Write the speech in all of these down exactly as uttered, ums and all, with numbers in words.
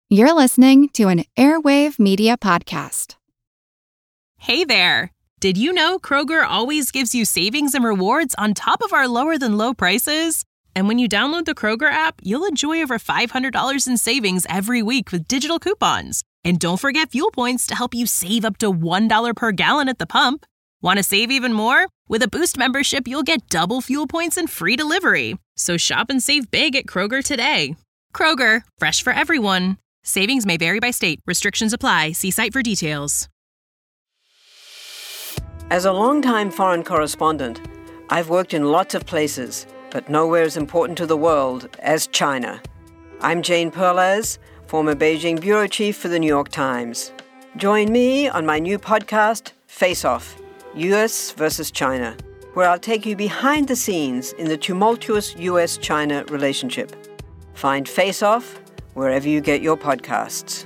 You're listening to an Airwave Media Podcast. Hey there! Did you know Kroger always gives you savings and rewards on top of our lower-than-low prices? And when you download the Kroger app, you'll enjoy over five hundred dollars in savings every week with digital coupons. And don't forget fuel points to help you save up to one dollar per gallon at the pump. Want to save even more? With a Boost membership, you'll get double fuel points and free delivery. So shop and save big at Kroger today. Kroger, fresh for everyone. Savings may vary by state. Restrictions apply. See site for details. As a longtime foreign correspondent, I've worked in lots of places, but nowhere as important to the world as China. I'm Jane Perlez, former Beijing bureau chief for the New York Times. Join me on my new podcast, Face Off, U S versus China, where I'll take you behind the scenes in the tumultuous U S China relationship. Find Face Off wherever you get your podcasts.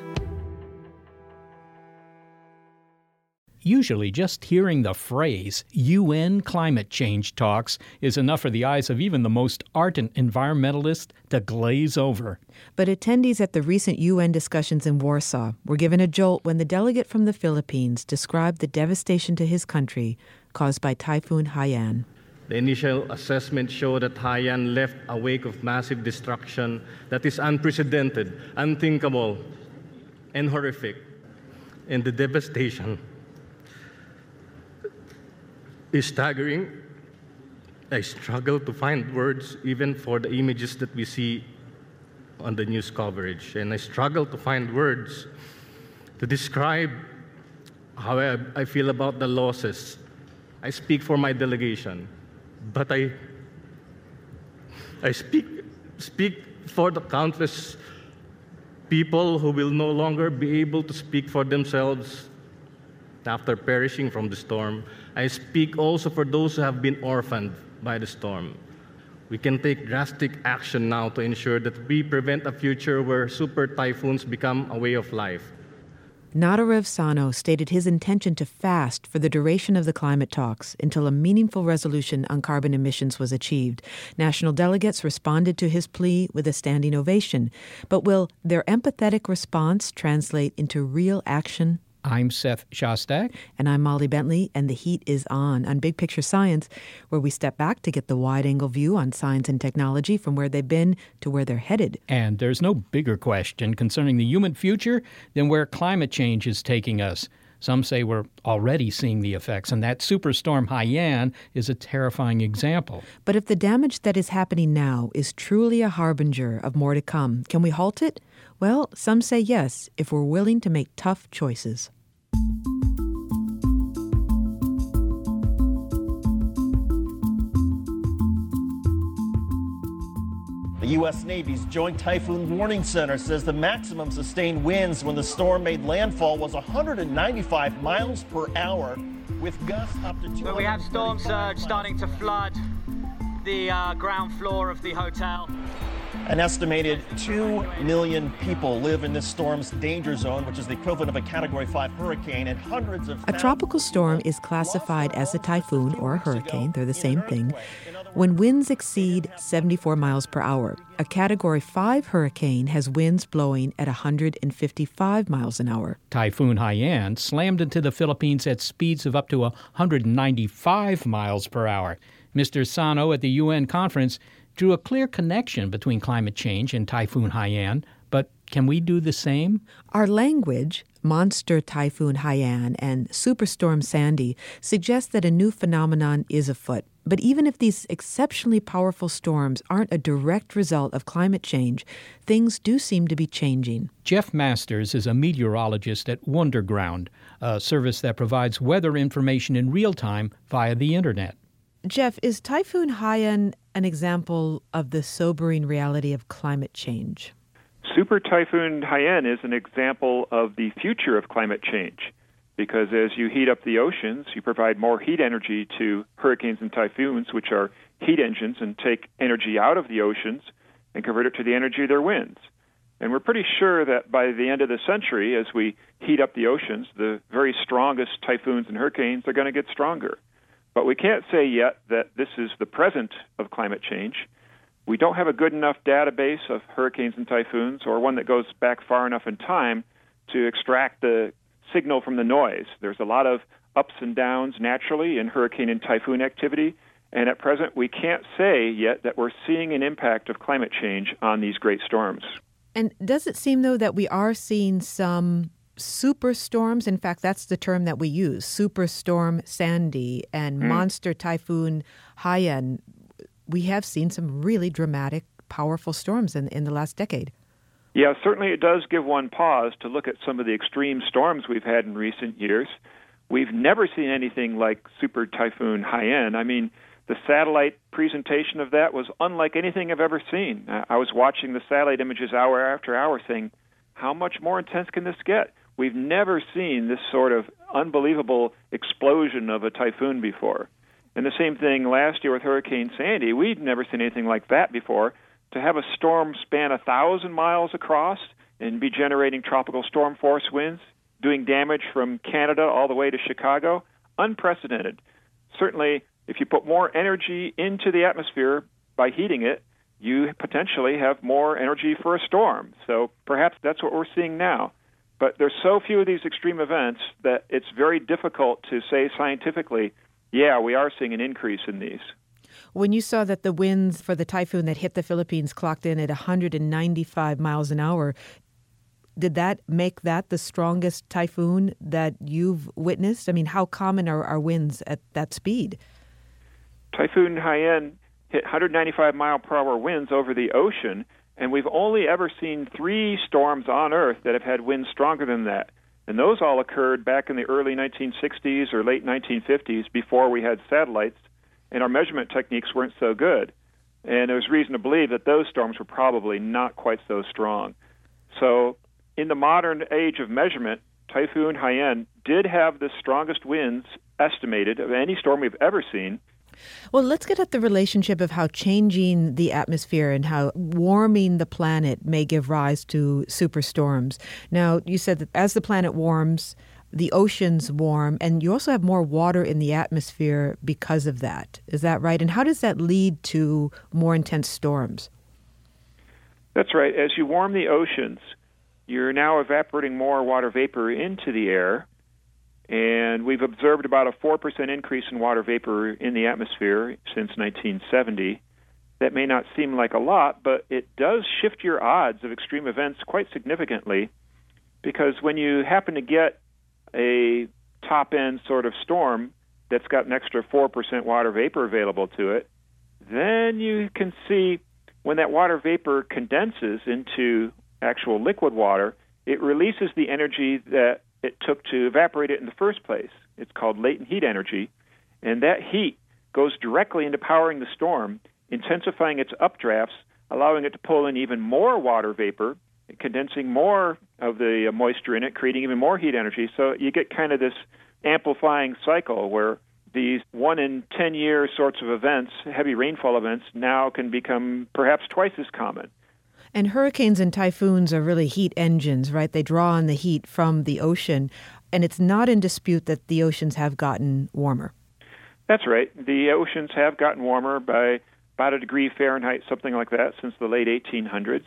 Usually just hearing the phrase U N climate change talks is enough for the eyes of even the most ardent environmentalist to glaze over. But attendees at the recent U N discussions in Warsaw were given a jolt when the delegate from the Philippines described the devastation to his country caused by Typhoon Haiyan. The initial assessment showed that Haiyan left a wake of massive destruction that is unprecedented, unthinkable, and horrific. And the devastation is staggering. I struggle to find words even for the images that we see on the news coverage. And I struggle to find words to describe how I, I feel about the losses. I speak for my delegation, but I, I speak, speak for the countless people who will no longer be able to speak for themselves after perishing from the storm. I speak also for those who have been orphaned by the storm. We can take drastic action now to ensure that we prevent a future where super typhoons become a way of life. Nadarev Sano stated his intention to fast for the duration of the climate talks until a meaningful resolution on carbon emissions was achieved. National delegates responded to his plea with a standing ovation. But will their empathetic response translate into real action? I'm Seth Shostak. And I'm Molly Bentley, and the heat is on on Big Picture Science, where we step back to get the wide-angle view on science and technology from where they've been to where they're headed. And there's no bigger question concerning the human future than where climate change is taking us. Some say we're already seeing the effects, and that superstorm Haiyan is a terrifying example. But if the damage that is happening now is truly a harbinger of more to come, can we halt it? Well, some say yes, if we're willing to make tough choices. The U S Navy's Joint Typhoon Warning Center says the maximum sustained winds when the storm made landfall was one hundred ninety-five miles per hour, with gusts up to two hundred. But we have storm surge starting to flood the uh, ground floor of the hotel. An estimated two million people live in this storm's danger zone, which is the equivalent of a Category five hurricane, and hundreds of... A tropical storm is classified as a typhoon or a hurricane. They're the same thing. When winds exceed seventy-four miles per hour, a Category five hurricane has winds blowing at one hundred fifty-five miles an hour. Typhoon Haiyan slammed into the Philippines at speeds of up to one hundred ninety-five miles per hour. Mister Sano at the U N conference drew a clear connection between climate change and Typhoon Haiyan, but can we do the same? Our language, Monster Typhoon Haiyan and Superstorm Sandy, suggests that a new phenomenon is afoot. But even if these exceptionally powerful storms aren't a direct result of climate change, things do seem to be changing. Jeff Masters is a meteorologist at Wonderground, a service that provides weather information in real time via the internet. Jeff, is Typhoon Haiyan an example of the sobering reality of climate change? Super Typhoon Haiyan is an example of the future of climate change, because as you heat up the oceans, you provide more heat energy to hurricanes and typhoons, which are heat engines, and take energy out of the oceans and convert it to the energy of their winds. And we're pretty sure that by the end of the century, as we heat up the oceans, the very strongest typhoons and hurricanes are going to get stronger. But we can't say yet that this is the present of climate change. we don't have a good enough database of hurricanes and typhoons, or one that goes back far enough in time to extract the signal from the noise. There's a lot of ups and downs naturally in hurricane and typhoon activity, and at present we can't say yet that we're seeing an impact of climate change on these great storms. And does it seem, though, that we are seeing some superstorms? In fact, that's the term that we use, Superstorm Sandy and mm. Monster Typhoon Haiyan. We have seen some really dramatic, powerful storms in, in the last decade. Yeah, certainly it does give one pause to look at some of the extreme storms we've had in recent years. We've never seen anything like Super Typhoon Haiyan. I mean, the satellite presentation of that was unlike anything I've ever seen. I was watching the satellite images hour after hour saying, how much more intense can this get? We've never seen this sort of unbelievable explosion of a typhoon before. And the same thing last year with Hurricane Sandy. We'd never seen anything like that before. To have a storm span a thousand miles across and be generating tropical storm force winds, doing damage from Canada all the way to Chicago, unprecedented. Certainly, if you put more energy into the atmosphere by heating it, you potentially have more energy for a storm. So perhaps that's what we're seeing now. But there's so few of these extreme events that it's very difficult to say scientifically, yeah, we are seeing an increase in these. When you saw that the winds for the typhoon that hit the Philippines clocked in at one hundred ninety-five miles an hour, did that make that the strongest typhoon that you've witnessed? I mean, how common are, are winds at that speed? Typhoon Haiyan hit one hundred ninety-five mile per hour winds over the ocean, and we've only ever seen three storms on Earth that have had winds stronger than that. And those all occurred back in the early nineteen sixties or late nineteen fifties before we had satellites, and our measurement techniques weren't so good. And there was reason to believe that those storms were probably not quite so strong. So in the modern age of measurement, Typhoon Haiyan did have the strongest winds estimated of any storm we've ever seen. Well, let's get at the relationship of how changing the atmosphere and how warming the planet may give rise to superstorms. Now, you said that as the planet warms, the oceans warm, and you also have more water in the atmosphere because of that. Is that right? And how does that lead to more intense storms? That's right. As you warm the oceans, you're now evaporating more water vapor into the air, and we've observed about a four percent increase in water vapor in the atmosphere since nineteen seventy. That may not seem like a lot, but it does shift your odds of extreme events quite significantly, because when you happen to get a top-end sort of storm that's got an extra four percent water vapor available to it, then you can see when that water vapor condenses into actual liquid water, it releases the energy that it took to evaporate it in the first place. It's called latent heat energy, and that heat goes directly into powering the storm, intensifying its updrafts, allowing it to pull in even more water vapor, condensing more of the moisture in it, creating even more heat energy. So you get kind of this amplifying cycle where these one in ten year sorts of events, heavy rainfall events, now can become perhaps twice as common. And hurricanes and typhoons are really heat engines, right? They draw on the heat from the ocean, and it's not in dispute that the oceans have gotten warmer. That's right. The oceans have gotten warmer by about a degree Fahrenheit, something like that, since the late eighteen hundreds.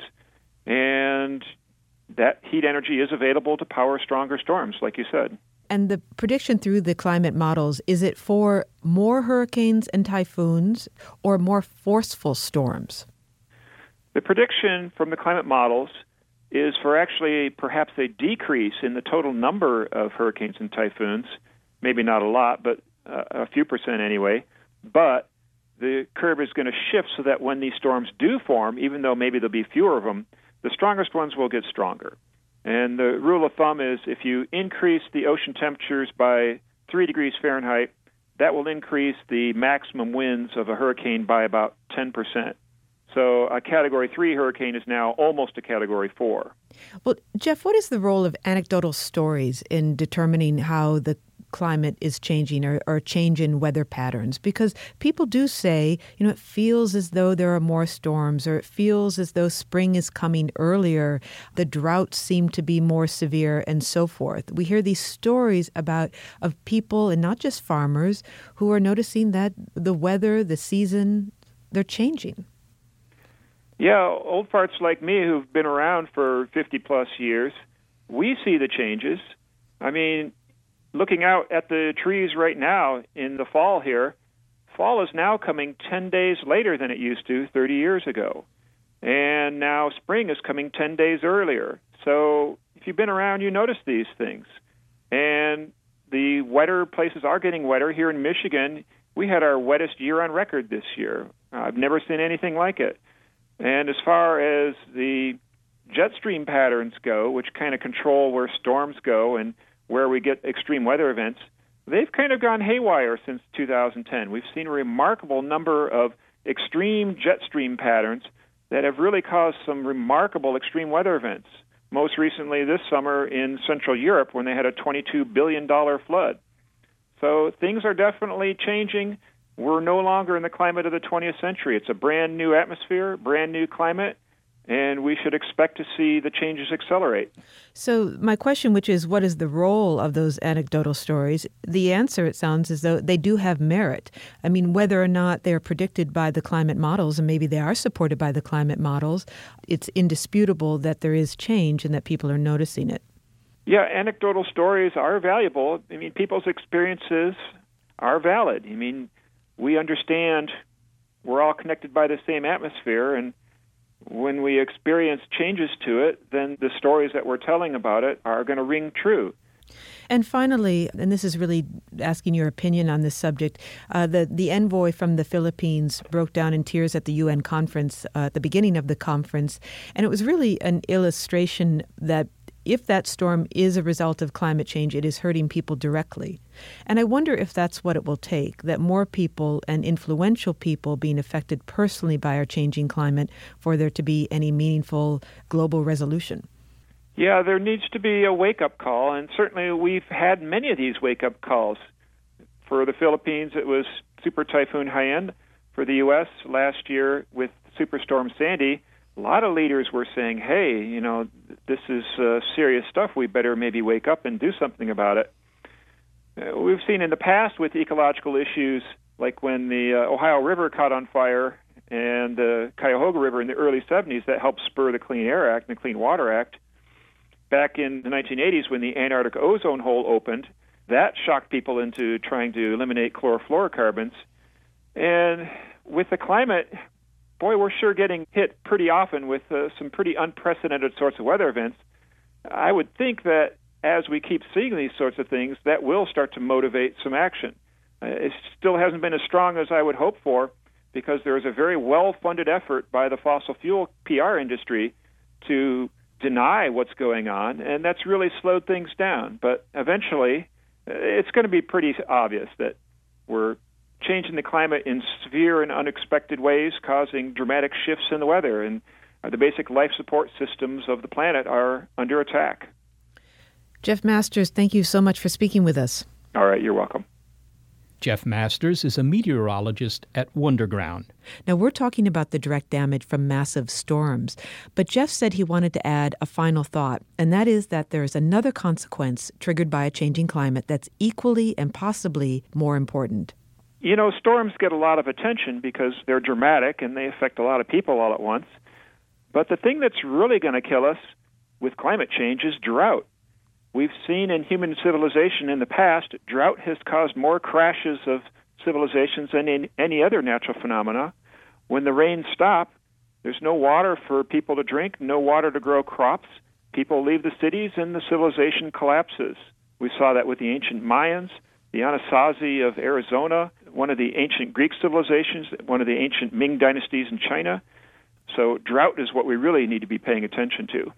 And that heat energy is available to power stronger storms, like you said. And the prediction through the climate models, is it for more hurricanes and typhoons or more forceful storms? The prediction from the climate models is for actually perhaps a decrease in the total number of hurricanes and typhoons, maybe not a lot, but uh, a few percent anyway. But the curve is going to shift so that when these storms do form, even though maybe there'll be fewer of them, the strongest ones will get stronger. And the rule of thumb is if you increase the ocean temperatures by three degrees Fahrenheit, that will increase the maximum winds of a hurricane by about ten percent. So a Category three hurricane is now almost a Category four. Well, Jeff, what is the role of anecdotal stories in determining how the climate is changing or, or change in weather patterns? Because people do say, you know, it feels as though there are more storms, or it feels as though spring is coming earlier, the droughts seem to be more severe, and so forth. We hear these stories about of people, and not just farmers, who are noticing that the weather, the season, they're changing. Yeah, old farts like me who've been around for fifty-plus years, we see the changes. I mean, looking out at the trees right now in the fall here, fall is now coming ten days later than it used to thirty years ago. And now spring is coming ten days earlier. So if you've been around, you notice these things. And the wetter places are getting wetter. Here in Michigan, we had our wettest year on record this year. I've never seen anything like it. And as far as the jet stream patterns go, which kind of control where storms go and where we get extreme weather events, they've kind of gone haywire since two thousand ten. We've seen a remarkable number of extreme jet stream patterns that have really caused some remarkable extreme weather events. Most recently this summer in Central Europe when they had a twenty-two billion dollars flood. So things are definitely changing. We're no longer in the climate of the twentieth century. It's a brand new atmosphere, brand new climate, and we should expect to see the changes accelerate. So my question, which is, what is the role of those anecdotal stories? The answer, it sounds as though they do have merit. I mean, whether or not they're predicted by the climate models, and maybe they are supported by the climate models, it's indisputable that there is change and that people are noticing it. Yeah, anecdotal stories are valuable. I mean, people's experiences are valid. I mean, we understand we're all connected by the same atmosphere, and when we experience changes to it, then the stories that we're telling about it are going to ring true. And finally, and this is really asking your opinion on this subject, uh, the, the envoy from the Philippines broke down in tears at the U N conference, uh, at the beginning of the conference, and it was really an illustration that if that storm is a result of climate change, it is hurting people directly. And I wonder if that's what it will take, that more people and influential people being affected personally by our changing climate for there to be any meaningful global resolution. Yeah, there needs to be a wake-up call, and certainly we've had many of these wake-up calls. For the Philippines, it was Super Typhoon Haiyan. For the U S last year with Superstorm Sandy, a lot of leaders were saying, hey, you know, this is uh, serious stuff. We better maybe wake up and do something about it. Uh, we've seen in the past with ecological issues, like when the uh, Ohio River caught on fire and the Cuyahoga River in the early seventies, that helped spur the Clean Air Act and the Clean Water Act. Back in the nineteen eighties, when the Antarctic ozone hole opened, that shocked people into trying to eliminate chlorofluorocarbons. And with the climate, boy, we're sure getting hit pretty often with uh, some pretty unprecedented sorts of weather events. I would think that as we keep seeing these sorts of things, that will start to motivate some action. Uh, it still hasn't been as strong as I would hope for, because there is a very well-funded effort by the fossil fuel P R industry to deny what's going on, and that's really slowed things down. But eventually, it's going to be pretty obvious that we're changing the climate in severe and unexpected ways, causing dramatic shifts in the weather, and the basic life support systems of the planet are under attack. Jeff Masters, thank you so much for speaking with us. All right, you're welcome. Jeff Masters is a meteorologist at Wonderground. Now, we're talking about the direct damage from massive storms, but Jeff said he wanted to add a final thought, and that is that there is another consequence triggered by a changing climate that's equally and possibly more important. You know, storms get a lot of attention because they're dramatic and they affect a lot of people all at once. But the thing that's really going to kill us with climate change is drought. We've seen in human civilization in the past, drought has caused more crashes of civilizations than in any other natural phenomena. When the rains stop, there's no water for people to drink, no water to grow crops. People leave the cities and the civilization collapses. We saw that with the ancient Mayans, the Anasazi of Arizona, one of the ancient Greek civilizations, one of the ancient Ming dynasties in China. So drought is what we really need to be paying attention to.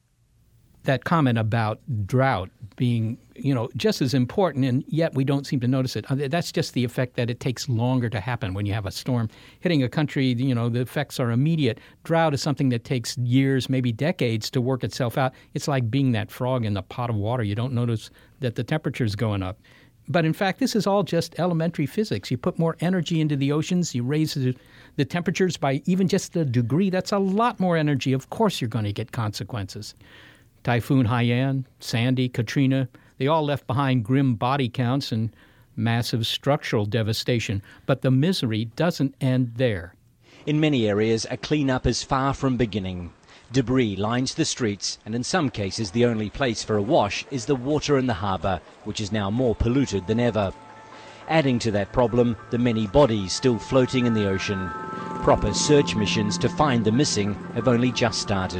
That comment about drought being, you know, just as important, and yet we don't seem to notice it. That's just the effect that it takes longer to happen when you have a storm hitting a country. You know, the effects are immediate. Drought is something that takes years, maybe decades to work itself out. It's like being that frog in the pot of water. You don't notice that the temperature's going up. But in fact, this is all just elementary physics. You put more energy into the oceans, you raise the, the temperatures by even just a degree. That's a lot more energy. Of course you're going to get consequences. Typhoon Haiyan, Sandy, Katrina, they all left behind grim body counts and massive structural devastation. But the misery doesn't end there. In many areas, a clean-up is far from beginning. Debris lines the streets, and in some cases the only place for a wash is the water in the harbour, which is now more polluted than ever. Adding to that problem, the many bodies still floating in the ocean. Proper search missions to find the missing have only just started.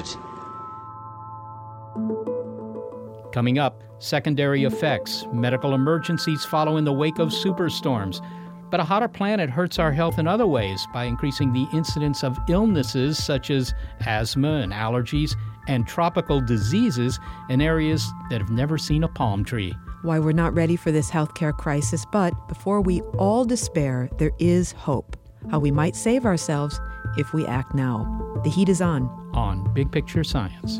Coming up, secondary effects. Medical emergencies follow in the wake of superstorms. But a hotter planet hurts our health in other ways by increasing the incidence of illnesses such as asthma and allergies and tropical diseases in areas that have never seen a palm tree. Why we're not ready for this healthcare crisis, but before we all despair, there is hope. How we might save ourselves if we act now. The heat is on. On Big Picture Science.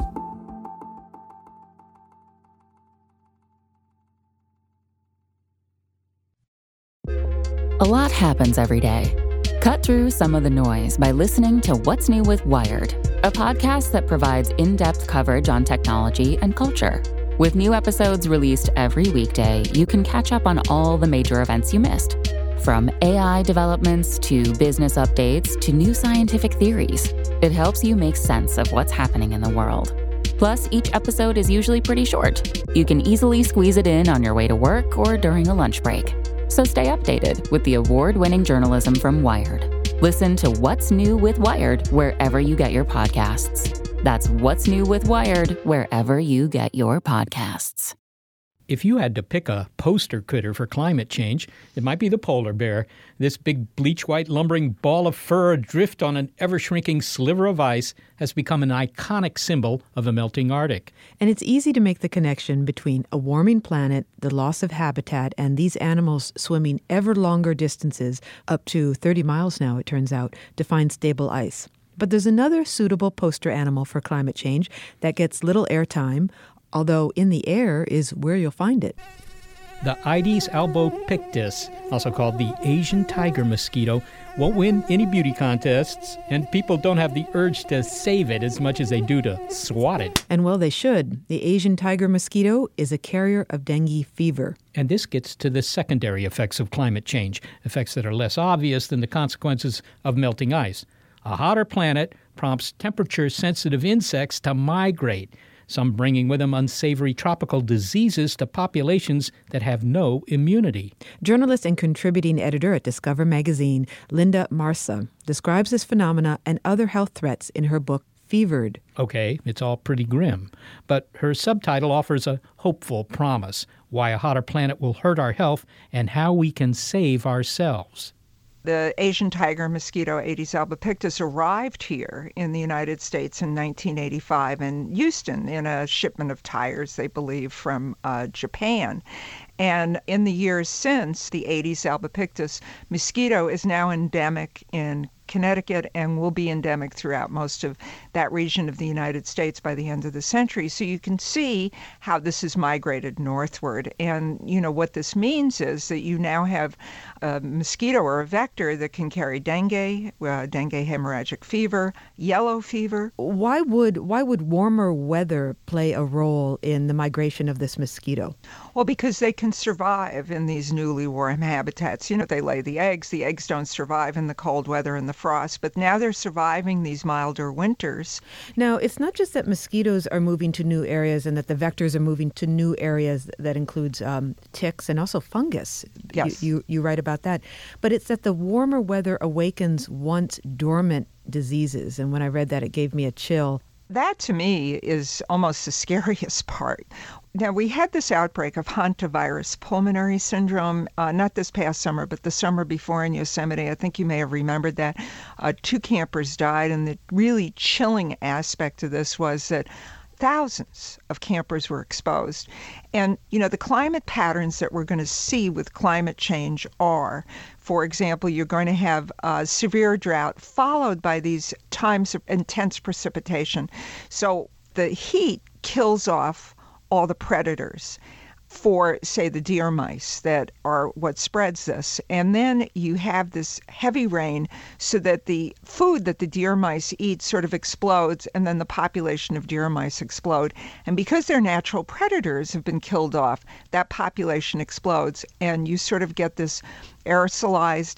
A lot happens every day. Cut through some of the noise by listening to What's New with Wired, a podcast that provides in-depth coverage on technology and culture. With new episodes released every weekday, you can catch up on all the major events you missed. From A I developments to business updates to new scientific theories, it helps you make sense of what's happening in the world. Plus, each episode is usually pretty short. You can easily squeeze it in on your way to work or during a lunch break. So stay updated with the award-winning journalism from Wired. Listen to What's New with Wired wherever you get your podcasts. That's What's New with Wired wherever you get your podcasts. If you had to pick a poster critter for climate change, it might be the polar bear. This big bleach-white lumbering ball of fur adrift on an ever-shrinking sliver of ice has become an iconic symbol of the melting Arctic. And it's easy to make the connection between a warming planet, the loss of habitat, and these animals swimming ever longer distances, up to thirty miles now, it turns out, to find stable ice. But there's another suitable poster animal for climate change that gets little airtime, although in the air is where you'll find it. The Aedes albopictus, also called the Asian tiger mosquito, won't win any beauty contests, and people don't have the urge to save it as much as they do to swat it. And well, they should. The Asian tiger mosquito is a carrier of dengue fever. And this gets to the secondary effects of climate change, effects that are less obvious than the consequences of melting ice. A hotter planet prompts temperature-sensitive insects to migrate, some bringing with them unsavory tropical diseases to populations that have no immunity. Journalist and contributing editor at Discover magazine, Linda Marsa, describes this phenomena and other health threats in her book, Fevered. Okay, it's all pretty grim, but her subtitle offers a hopeful promise, why a hotter planet will hurt our health and how we can save ourselves. The Asian tiger mosquito, Aedes albopictus, arrived here in the United States in nineteen eighty-five in Houston in a shipment of tires, they believe, from uh, Japan. And in the years since, the Aedes albopictus mosquito is now endemic in Connecticut and will be endemic throughout most of that region of the United States by the end of the century. So you can see how this has migrated northward. And, you know, what this means is that you now have a mosquito or a vector that can carry dengue, uh, dengue hemorrhagic fever, yellow fever. Why would why would warmer weather play a role in the migration of this mosquito? Well, because they can survive in these newly warm habitats. You know, they lay the eggs. The eggs don't survive in the cold weather and the frost, but now they're surviving these milder winters. Now, it's not just that mosquitoes are moving to new areas and that the vectors are moving to new areas that includes um, ticks and also fungus. Yes. You, you, you write about that. But it's that the warmer weather awakens once dormant diseases. And when I read that, it gave me a chill. That, to me, is almost the scariest part. Now, we had this outbreak of hantavirus pulmonary syndrome, uh, not this past summer, but the summer before in Yosemite. I think you may have remembered that. Uh, two campers died, and the really chilling aspect of this was that thousands of campers were exposed. And, you know, the climate patterns that we're going to see with climate change are, for example, you're going to have uh, severe drought followed by these times of intense precipitation. So the heat kills off all the predators for, say, the deer mice that are what spreads this. And then you have this heavy rain so that the food that the deer mice eat sort of explodes, and then the population of deer mice explode. And because their natural predators have been killed off, that population explodes, and you sort of get this aerosolized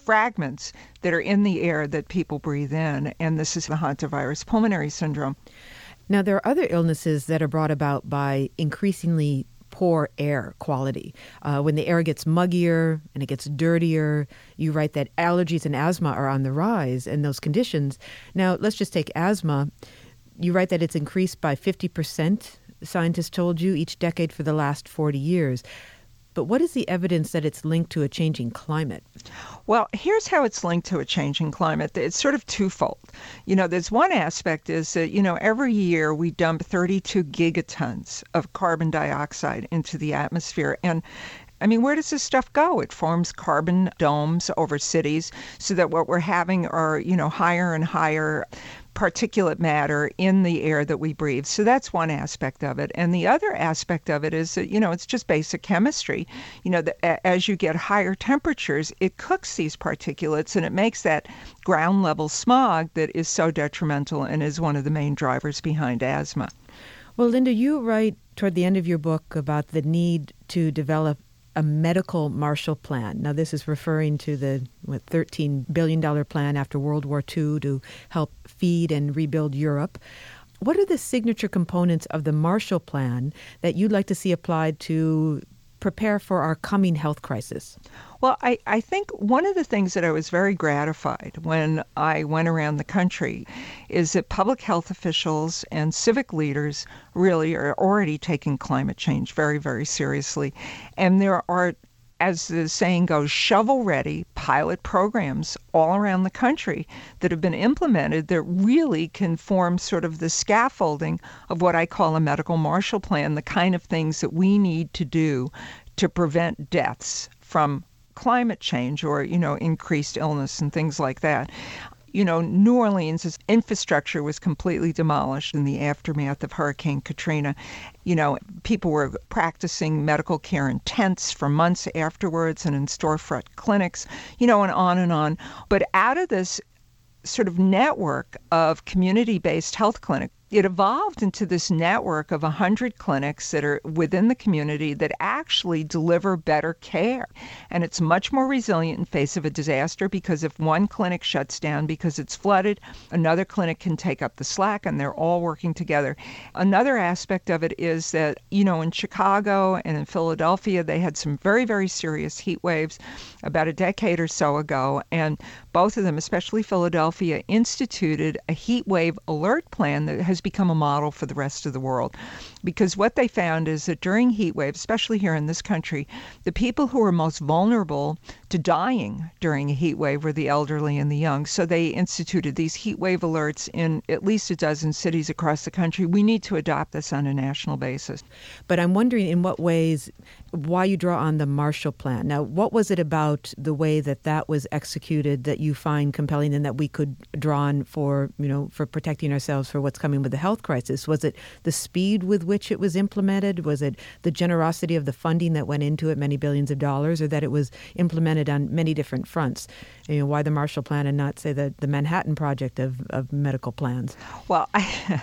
fragments that are in the air that people breathe in, and this is the hantavirus pulmonary syndrome. Now, there are other illnesses that are brought about by increasingly poor air quality. Uh, when the air gets muggier and it gets dirtier, you write that allergies and asthma are on the rise in those conditions. Now, let's just take asthma. You write that it's increased by fifty percent, scientists told you, each decade for the last forty years. But what is the evidence that it's linked to a changing climate? Well, here's how it's linked to a changing climate. It's sort of twofold. You know, there's one aspect is that, you know, every year we dump thirty-two gigatons of carbon dioxide into the atmosphere. And I mean, where does this stuff go? It forms carbon domes over cities so that what we're having are, you know, higher and higher particulate matter in the air that we breathe. So that's one aspect of it. And the other aspect of it is that, you know, it's just basic chemistry. You know, the, as you get higher temperatures, it cooks these particulates and it makes that ground level smog that is so detrimental and is one of the main drivers behind asthma. Well, Linda, you write toward the end of your book about the need to develop a medical Marshall Plan. Now, this is referring to the what, thirteen billion dollars plan after World War Two to help feed and rebuild Europe. What are the signature components of the Marshall Plan that you'd like to see applied to prepare for our coming health crisis? Well, I, I think one of the things that I was very gratified when I went around the country is that public health officials and civic leaders really are already taking climate change very, very seriously. And there are, as the saying goes, shovel-ready pilot programs all around the country that have been implemented that really can form sort of the scaffolding of what I call a medical Marshall Plan, the kind of things that we need to do to prevent deaths from climate change or, you know, increased illness and things like that. You know, New Orleans' infrastructure was completely demolished in the aftermath of Hurricane Katrina. You know, people were practicing medical care in tents for months afterwards and in storefront clinics, you know, and on and on. But out of this sort of network of community-based health clinics, it evolved into this network of one hundred clinics that are within the community that actually deliver better care. And it's much more resilient in face of a disaster because if one clinic shuts down because it's flooded, another clinic can take up the slack and they're all working together. Another aspect of it is that, you know, in Chicago and in Philadelphia, they had some very, very serious heat waves about a decade or so ago. And both of them, especially Philadelphia, instituted a heat wave alert plan that has become a model for the rest of the world. Because what they found is that during heat waves, especially here in this country, the people who were most vulnerable to dying during a heat wave were the elderly and the young. So they instituted these heat wave alerts in at least a dozen cities across the country. We need to adopt this on a national basis. But I'm wondering in what ways, why you draw on the Marshall Plan. Now, what was it about the way that that was executed that you find compelling and that we could draw on for, you know, for protecting ourselves for what's coming with the health crisis? Was it the speed with which it was implemented? Was it the generosity of the funding that went into it, many billions of dollars, or that it was implemented on many different fronts? You know, why the Marshall Plan and not, say, the, the Manhattan Project of, of medical plans? Well, I...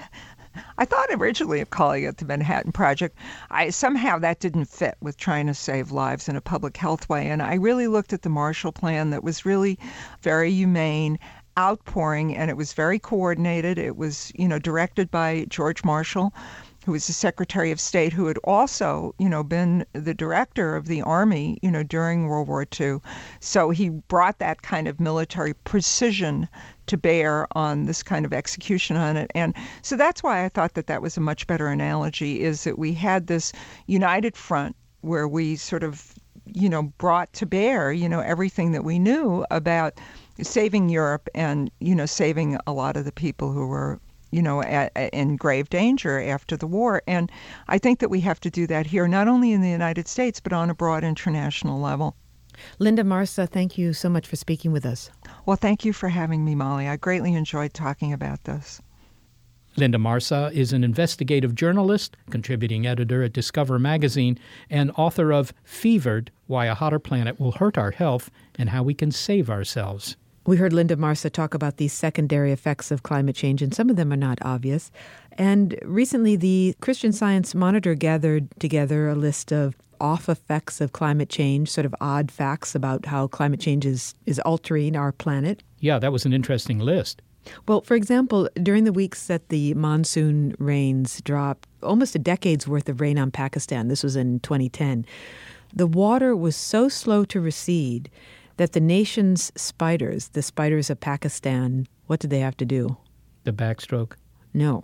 I thought originally of calling it the Manhattan Project. I somehow that didn't fit with trying to save lives in a public health way. And I really looked at the Marshall Plan that was really very humane, outpouring, and it was very coordinated. It was, you know, directed by George Marshall, who was the Secretary of State, who had also, you know, been the director of the Army, you know, during World War Two. So he brought that kind of military precision to bear on this kind of execution on it. And so that's why I thought that that was a much better analogy, is that we had this united front where we sort of, you know, brought to bear, you know, everything that we knew about saving Europe and, you know, saving a lot of the people who were, you know, at, at, in grave danger after the war. And I think that we have to do that here, not only in the United States, but on a broad international level. Linda Marsa, thank you so much for speaking with us. Well, thank you for having me, Molly. I greatly enjoyed talking about this. Linda Marsa is an investigative journalist, contributing editor at Discover Magazine, and author of Fevered, Why a Hotter Planet Will Hurt Our Health and How We Can Save Ourselves. We heard Linda Marsa talk about these secondary effects of climate change, and some of them are not obvious. And recently, the Christian Science Monitor gathered together a list of off effects of climate change, sort of odd facts about how climate change is, is altering our planet. Yeah, that was an interesting list. Well, for example, during the weeks that the monsoon rains dropped, almost a decade's worth of rain on Pakistan, this was in twenty ten, the water was so slow to recede that the nation's spiders, the spiders of Pakistan, what did they have to do? The backstroke? No.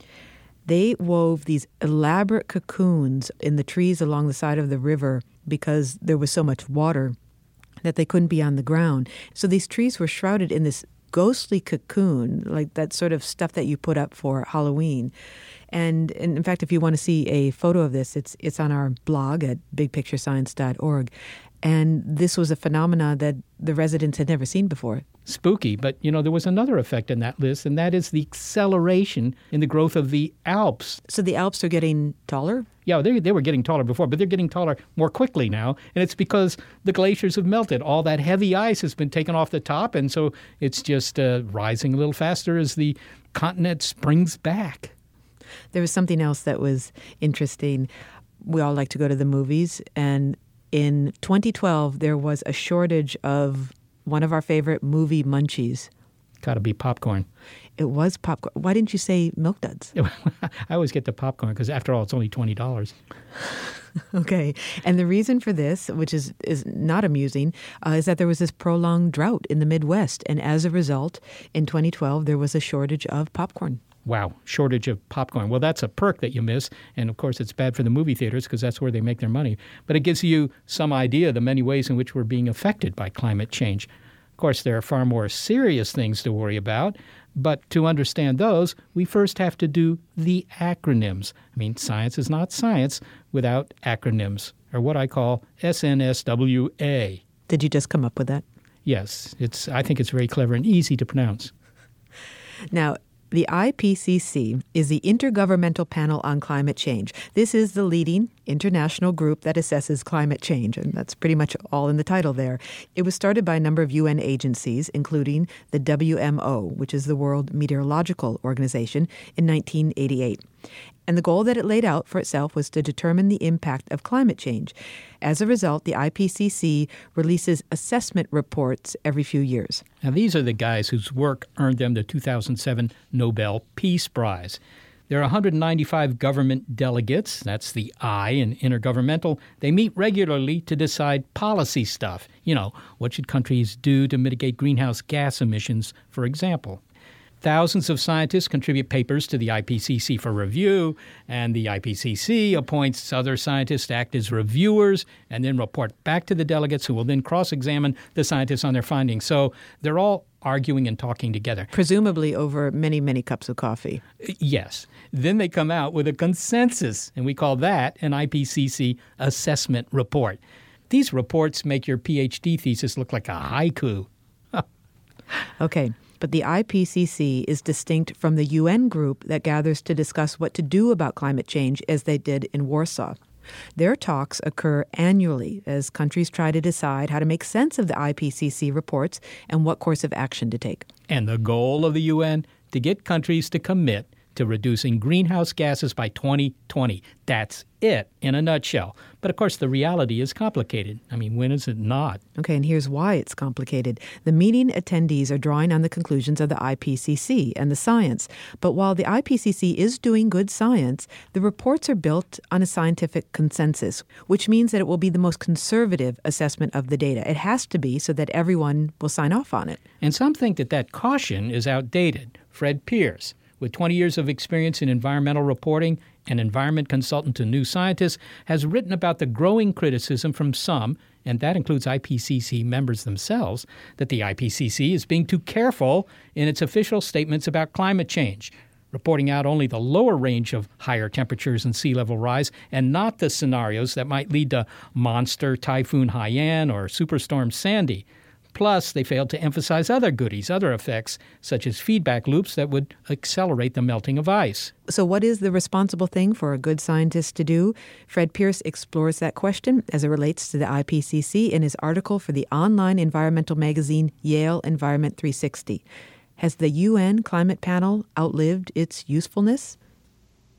They wove these elaborate cocoons in the trees along the side of the river because there was so much water that they couldn't be on the ground. So these trees were shrouded in this ghostly cocoon, like that sort of stuff that you put up for Halloween. And, and in fact, if you want to see a photo of this, it's it's on our blog at big picture science dot org. And this was a phenomena that the residents had never seen before. Spooky, but, you know, there was another effect in that list, and that is the acceleration in the growth of the Alps. So the Alps are getting taller? Yeah, they, they were getting taller before, but they're getting taller more quickly now, and it's because the glaciers have melted. All that heavy ice has been taken off the top, and so it's just uh, rising a little faster as the continent springs back. There was something else that was interesting. We all like to go to the movies, and in twenty twelve, there was a shortage of one of our favorite movie munchies. Got to be popcorn. It was popcorn. Why didn't you say Milk Duds? I always get the popcorn because, after all, it's only twenty dollars. Okay. And the reason for this, which is, is not amusing, uh, is that there was this prolonged drought in the Midwest. And as a result, in twenty twelve, there was a shortage of popcorn. Wow, shortage of popcorn. Well, that's a perk that you miss. And, of course, it's bad for the movie theaters because that's where they make their money. But it gives you some idea of the many ways in which we're being affected by climate change. Of course, there are far more serious things to worry about. But to understand those, we first have to do the acronyms. I mean, science is not science without acronyms, or what I call S N S W A. Did you just come up with that? Yes. It's. I think it's very clever and easy to pronounce. Now, the I P C C is the Intergovernmental Panel on Climate Change. This is the leading international group that assesses climate change, and that's pretty much all in the title there. It was started by a number of U N agencies, including the W M O, which is the World Meteorological Organization, in nineteen eighty-eight. And the goal that it laid out for itself was to determine the impact of climate change. As a result, the I P C C releases assessment reports every few years. Now, these are the guys whose work earned them the two thousand seven Nobel Peace Prize. There are one hundred ninety-five government delegates, that's the I in intergovernmental. They meet regularly to decide policy stuff. You know, what should countries do to mitigate greenhouse gas emissions, for example. Thousands of scientists contribute papers to the I P C C for review, and the I P C C appoints other scientists to act as reviewers and then report back to the delegates, who will then cross-examine the scientists on their findings. So they're all arguing and talking together. Presumably over many, many cups of coffee. Yes. Then they come out with a consensus, and we call that an I P C C assessment report. These reports make your P H D thesis look like a haiku. Okay. But the I P C C is distinct from the U N group that gathers to discuss what to do about climate change, as they did in Warsaw. Their talks occur annually as countries try to decide how to make sense of the I P C C reports and what course of action to take. And the goal of the U N? To get countries to commit to reducing greenhouse gases by twenty twenty. That's it in a nutshell. But of course, the reality is complicated. I mean, when is it not? Okay, and here's why it's complicated. The meeting attendees are drawing on the conclusions of the I P C C and the science. But while the I P C C is doing good science, the reports are built on a scientific consensus, which means that it will be the most conservative assessment of the data. It has to be, so that everyone will sign off on it. And some think that that caution is outdated. Fred Pierce, with twenty years of experience in environmental reporting, an environment consultant to New Scientist, has written about the growing criticism from some, and that includes I P C C members themselves, that the I P C C is being too careful in its official statements about climate change, reporting out only the lower range of higher temperatures and sea level rise, and not the scenarios that might lead to monster Typhoon Haiyan or Superstorm Sandy. Plus, they failed to emphasize other goodies, other effects, such as feedback loops that would accelerate the melting of ice. So what is the responsible thing for a good scientist to do? Fred Pierce explores that question as it relates to the I P C C in his article for the online environmental magazine Yale Environment three sixty. Has the U N Climate Panel outlived its usefulness?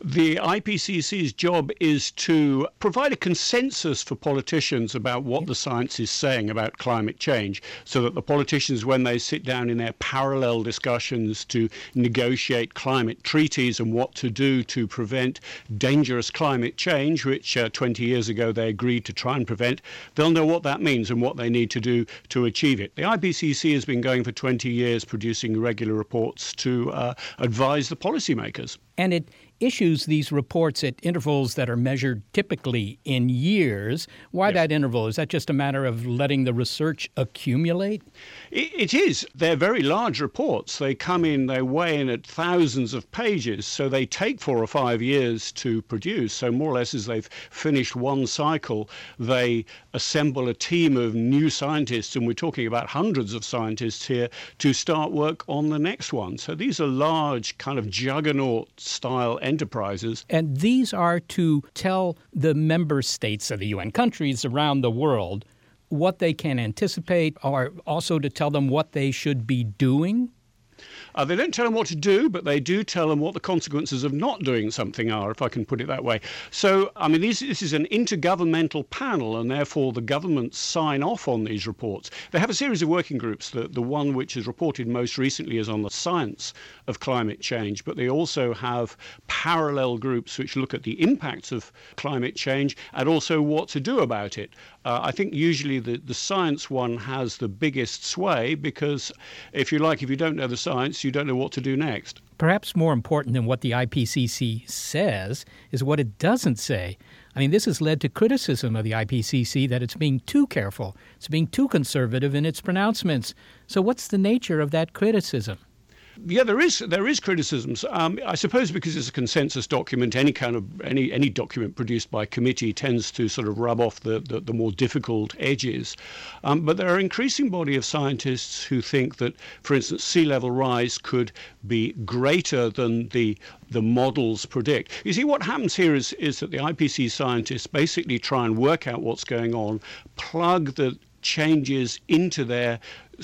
The I P C C's job is to provide a consensus for politicians about what the science is saying about climate change, so that the politicians, when they sit down in their parallel discussions to negotiate climate treaties and what to do to prevent dangerous climate change, which uh, twenty years ago they agreed to try and prevent, they'll know what that means and what they need to do to achieve it. The I P C C has been going for twenty years, producing regular reports to uh, advise the policymakers. And it issues these reports at intervals that are measured typically in years. Why yes. that interval? Is that just a matter of letting the research accumulate? It, it is. They're very large reports. They come in, they weigh in at thousands of pages, so they take four or five years to produce. So more or less as they've finished one cycle, they assemble a team of new scientists, and we're talking about hundreds of scientists here, to start work on the next one. So these are large kind of juggernaut-style enterprises. And these are to tell the member states of the U N, countries around the world, what they can anticipate, or also to tell them what they should be doing? Uh, they don't tell them what to do, but they do tell them what the consequences of not doing something are, if I can put it that way. So, I mean, this, this is an intergovernmental panel, and therefore the governments sign off on these reports. They have a series of working groups. The, the one which is reported most recently is on the science of climate change, but they also have parallel groups which look at the impacts of climate change and also what to do about it. Uh, I think usually the, the science one has the biggest sway because, if you like, if you don't know the science, you don't know what to do next. Perhaps more important than what the I P C C says is what it doesn't say. I mean, this has led to criticism of the I P C C that it's being too careful, it's being too conservative in its pronouncements. So what's the nature of that criticism? Yeah, there is there is criticisms. Um, I suppose because it's a consensus document, any kind of any any document produced by committee tends to sort of rub off the the, the more difficult edges. Um, but there are an increasing body of scientists who think that, for instance, sea level rise could be greater than the the models predict. You see, what happens here is is that the I P C C scientists basically try and work out what's going on, plug the changes into their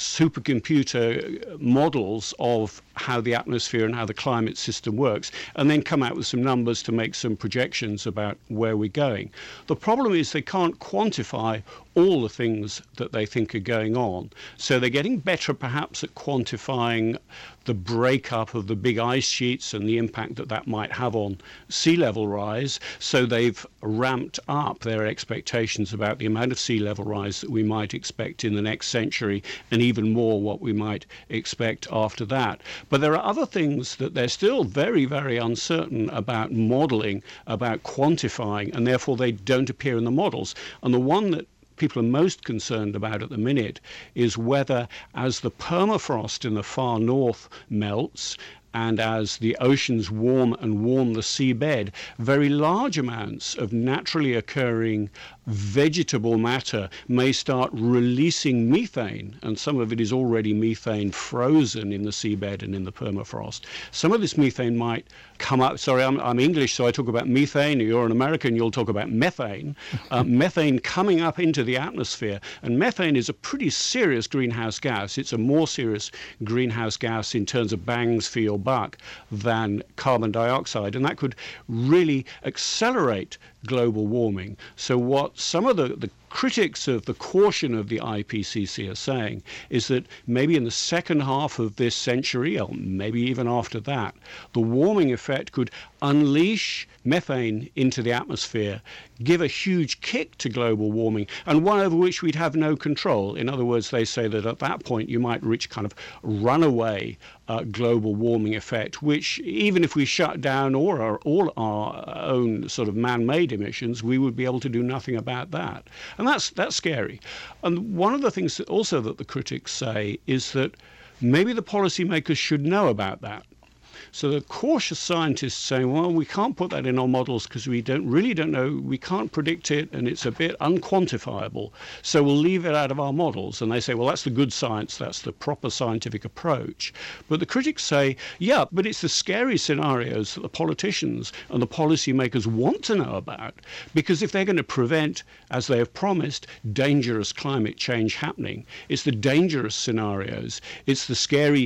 supercomputer models of how the atmosphere and how the climate system works, and then come out with some numbers to make some projections about where we're going. The problem is they can't quantify all the things that they think are going on. So they're getting better perhaps at quantifying the breakup of the big ice sheets and the impact that that might have on sea level rise. So they've ramped up their expectations about the amount of sea level rise that we might expect in the next century, and even more what we might expect after that. But there are other things that they're still very, very uncertain about modeling, about quantifying, and therefore they don't appear in the models. And the one that people are most concerned about at the minute is whether, as the permafrost in the far north melts, and as the oceans warm and warm the seabed, very large amounts of naturally occurring vegetable matter may start releasing methane, and some of it is already methane frozen in the seabed and in the permafrost. Some of this methane might come up, sorry, I'm, I'm English, so I talk about methane. You're an American, you'll talk about methane. Uh, methane coming up into the atmosphere, and methane is a pretty serious greenhouse gas. It's a more serious greenhouse gas in terms of bangs for your buck than carbon dioxide, and that could really accelerate global warming. So what some of the, the critics of the caution of the I P C C are saying is that maybe in the second half of this century, or maybe even after that, the warming effect could unleash methane into the atmosphere, give a huge kick to global warming, and one over which we'd have no control. In other words, they say that at that point you might reach kind of runaway uh, global warming effect, which even if we shut down all our, all our own sort of man-made emissions, we would be able to do nothing about that. And that's that's scary. And one of the things that also that the critics say is that maybe the policymakers should know about that. So the cautious scientists saying, well, we can't put that in our models because we don't really don't know, we can't predict it, and it's a bit unquantifiable, so we'll leave it out of our models. And they say, well, that's the good science, that's the proper scientific approach. But the critics say, yeah, but it's the scary scenarios that the politicians and the policymakers want to know about, because if they're going to prevent, as they have promised, dangerous climate change happening, it's the dangerous scenarios, it's the scary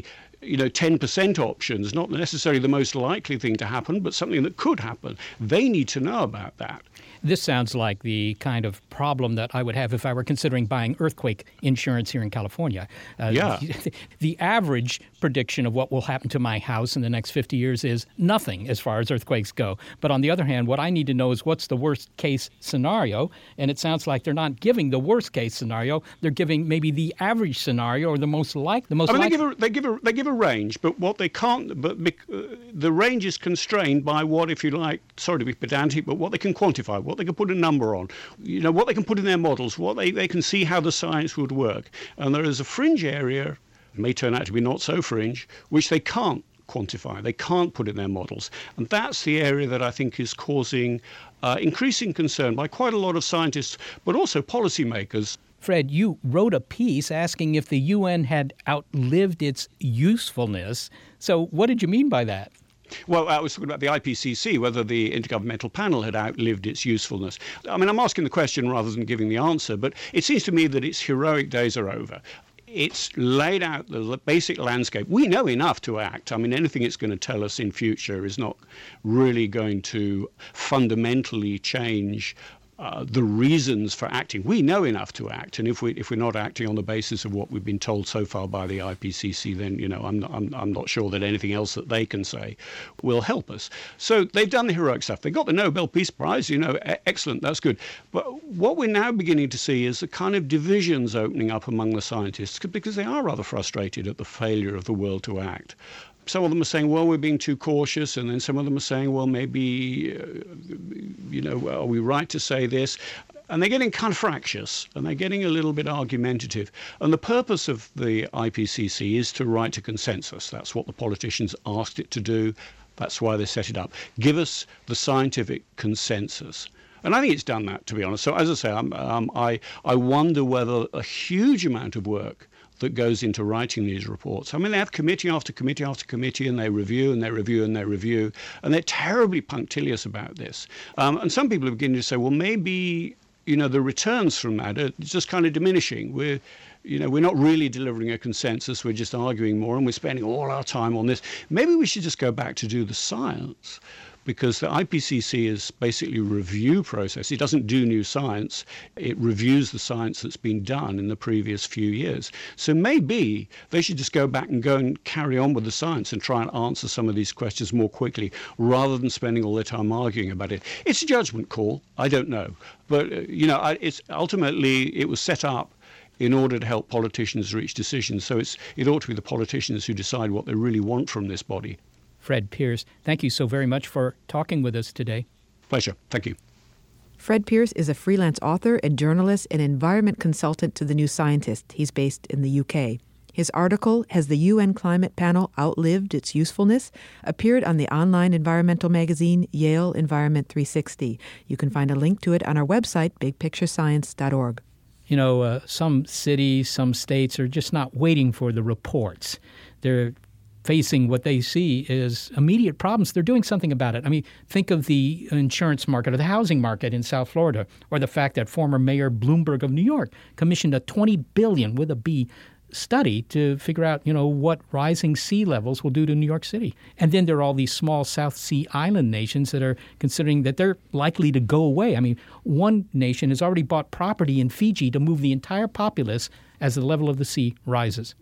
you know, ten percent options, not necessarily the most likely thing to happen, but something that could happen. They need to know about that. This sounds like the kind of problem that I would have if I were considering buying earthquake insurance here in California. Uh, yeah. The, the average prediction of what will happen to my house in the next fifty years is nothing as far as earthquakes go. But on the other hand, what I need to know is what's the worst case scenario. And it sounds like they're not giving the worst case scenario. They're giving maybe the average scenario or the most like the most. I mean, like- they give a they give a they give a range, but what they can't. But uh, the range is constrained by what, if you like, sorry to be pedantic, but what they can quantify. What they can put a number on, you know, what they can put in their models, what they, they can see how the science would work. And there is a fringe area, it may turn out to be not so fringe, which they can't quantify, they can't put in their models. And that's the area that I think is causing uh, increasing concern by quite a lot of scientists, but also policymakers. Fred, you wrote a piece asking if the U N had outlived its usefulness. So what did you mean by that? Well, I was talking about the I P C C, whether the Intergovernmental Panel had outlived its usefulness. I mean, I'm asking the question rather than giving the answer, but it seems to me that its heroic days are over. It's laid out the basic landscape. We know enough to act. I mean, anything it's going to tell us in future is not really going to fundamentally change Uh, the reasons for acting. We know enough to act, and if we if we're not acting on the basis of what we've been told so far by the I P C C, then you know I'm not, I'm I'm not sure that anything else that they can say will help us. So they've done the heroic stuff. They got the Nobel Peace Prize. You know, excellent. That's good. But what we're now beginning to see is the kind of divisions opening up among the scientists because they are rather frustrated at the failure of the world to act. Some of them are saying, well, we're being too cautious. And then some of them are saying, well, maybe, uh, you know, are we right to say this? And they're getting kind of fractious and they're getting a little bit argumentative. And the purpose of the I P C C is to write a consensus. That's what the politicians asked it to do. That's why they set it up. Give us the scientific consensus. And I think it's done that, to be honest. So as I say, I'm, um, I, I wonder whether a huge amount of work that goes into writing these reports. I mean, they have committee after committee after committee, and they review and they review and they review, and they're terribly punctilious about this. Um, and some people are beginning to say, well, maybe, you know, the returns from that are just kind of diminishing. We're, you know, we're not really delivering a consensus. We're just arguing more, and we're spending all our time on this. Maybe we should just go back to do the science. Because the I P C C is basically a review process. It doesn't do new science. It reviews the science that's been done in the previous few years. So maybe they should just go back and go and carry on with the science and try and answer some of these questions more quickly rather than spending all their time arguing about it. It's a judgment call. I don't know. But, uh, you know, I, it's ultimately it was set up in order to help politicians reach decisions. So it's it ought to be the politicians who decide what they really want from this body. Fred Pearce, thank you so very much for talking with us today. Pleasure. Thank you. Fred Pearce is a freelance author and journalist and environment consultant to The New Scientist. He's based in the U K. His article, Has the U N Climate Panel Outlived Its Usefulness?, appeared on the online environmental magazine Yale Environment three sixty. You can find a link to it on our website, big picture science dot org. You know, uh, some cities, some states are just not waiting for the reports. They're facing what they see as immediate problems. They're doing something about it. I mean, think of the insurance market or the housing market in South Florida, or the fact that former Mayor Bloomberg of New York commissioned a twenty billion dollars with a B study to figure out, you know, what rising sea levels will do to New York City. And then there are all these small South Sea island nations that are considering that they're likely to go away. I mean, one nation has already bought property in Fiji to move the entire populace as the level of the sea rises.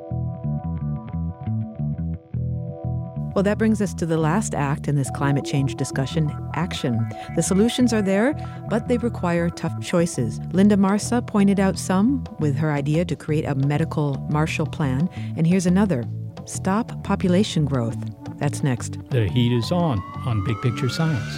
Well, that brings us to the last act in this climate change discussion, action. The solutions are there, but they require tough choices. Linda Marsa pointed out some with her idea to create a medical Marshall Plan. And here's another. Stop population growth. That's next. The heat is on on Big Picture Science.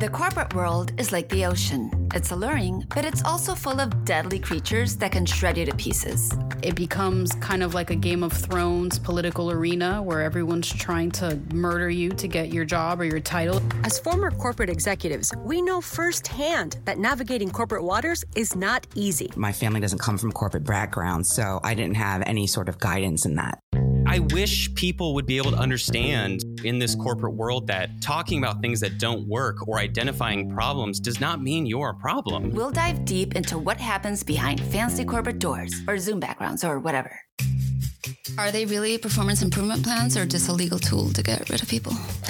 The corporate world is like the ocean. It's alluring, but it's also full of deadly creatures that can shred you to pieces. It becomes kind of like a Game of Thrones political arena where everyone's trying to murder you to get your job or your title. As former corporate executives, we know firsthand that navigating corporate waters is not easy. My family doesn't come from corporate background, so I didn't have any sort of guidance in that. I wish people would be able to understand in this corporate world that talking about things that don't work or identifying problems does not mean you're a problem. We'll dive deep into what happens behind fancy corporate doors or Zoom backgrounds or whatever. Are they really performance improvement plans or just a legal tool to get rid of people?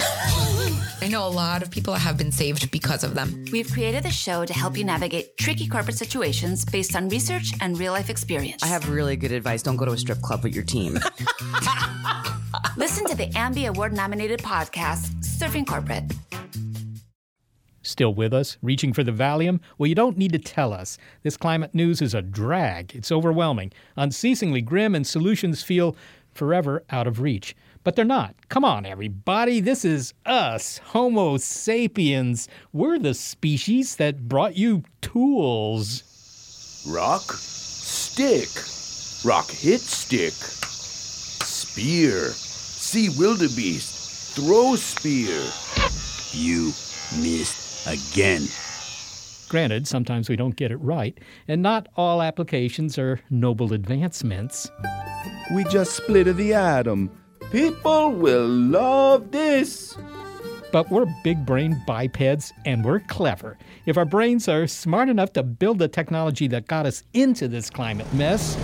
I know a lot of people have been saved because of them. We've created a show to help you navigate tricky corporate situations based on research and real-life experience. I have really good advice. Don't go to a strip club with your team. Listen to the Ambie Award-nominated podcast, Surfing Corporate. Still with us, reaching for the Valium? Well, you don't need to tell us. This climate news is a drag. It's overwhelming, unceasingly grim, and solutions feel forever out of reach. But they're not. Come on, everybody. This is us, Homo sapiens. We're the species that brought you tools. Rock, stick. Rock hit stick. Spear. See wildebeest. Throw spear. You missed again. Granted, sometimes we don't get it right, and not all applications are noble advancements. We just split the atom. People will love this. But we're big-brain bipeds, and we're clever. If our brains are smart enough to build the technology that got us into this climate mess,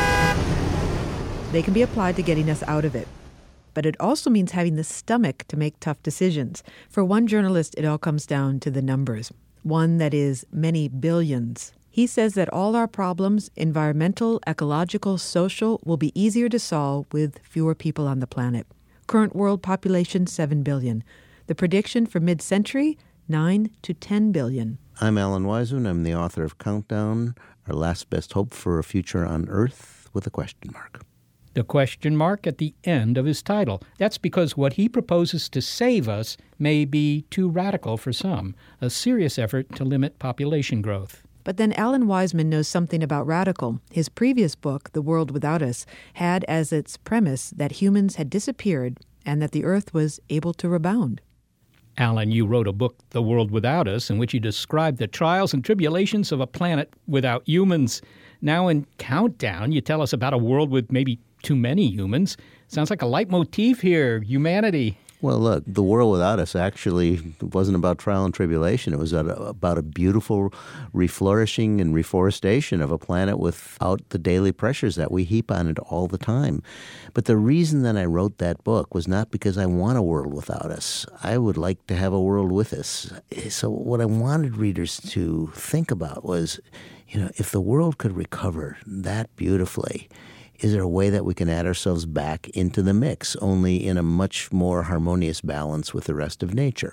they can be applied to getting us out of it. But it also means having the stomach to make tough decisions. For one journalist, it all comes down to the numbers. One that is many billions. He says that all our problems, environmental, ecological, social, will be easier to solve with fewer people on the planet. Current world population, seven billion. The prediction for mid-century, nine to ten billion. I'm Alan Weisman. I'm the author of Countdown, Our Last Best Hope for a Future on Earth, with a question mark. The question mark at the end of his title. That's because what he proposes to save us may be too radical for some, a serious effort to limit population growth. But then Alan Weisman knows something about radical. His previous book, The World Without Us, had as its premise that humans had disappeared and that the Earth was able to rebound. Alan, you wrote a book, The World Without Us, in which you described the trials and tribulations of a planet without humans. Now in Countdown, you tell us about a world with maybe too many humans. Sounds like a leitmotif here, humanity. Well, look, The World Without Us actually wasn't about trial and tribulation. It was about a beautiful reflourishing and reforestation of a planet without the daily pressures that we heap on it all the time. But the reason that I wrote that book was not because I want a world without us. I would like to have a world with us. So what I wanted readers to think about was, you know, if the world could recover that beautifully, is there a way that we can add ourselves back into the mix, only in a much more harmonious balance with the rest of nature?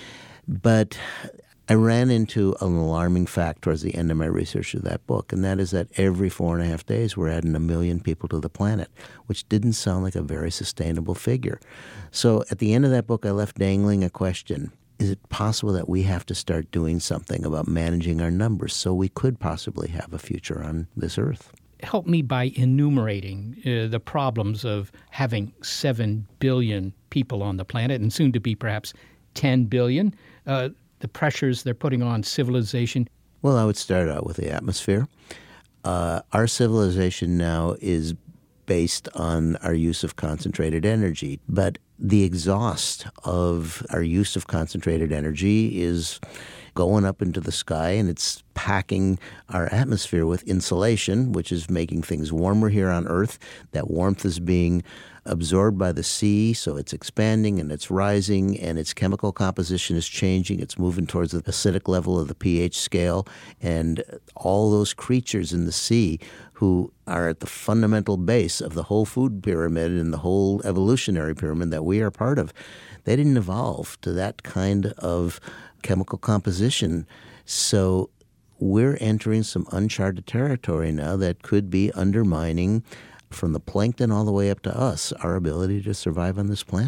But I ran into an alarming fact towards the end of my research of that book, and that is that every four and a half days we're adding a million people to the planet, which didn't sound like a very sustainable figure. So at the end of that book, I left dangling a question. Is it possible that we have to start doing something about managing our numbers so we could possibly have a future on this Earth? Help me by enumerating uh, the problems of having seven billion people on the planet and soon to be perhaps ten billion, uh, the pressures they're putting on civilization. Well, I would start out with the atmosphere. Uh, our civilization now is based on our use of concentrated energy, but the exhaust of our use of concentrated energy is going up into the sky, and it's packing our atmosphere with insulation, which is making things warmer here on Earth. That warmth is being absorbed by the sea, so it's expanding and it's rising, and its chemical composition is changing. It's moving towards the acidic level of the pH scale, and all those creatures in the sea who are at the fundamental base of the whole food pyramid and the whole evolutionary pyramid that we are part of, they didn't evolve to that kind of chemical composition. So we're entering some uncharted territory now that could be undermining, from the plankton all the way up to us, our ability to survive on this planet.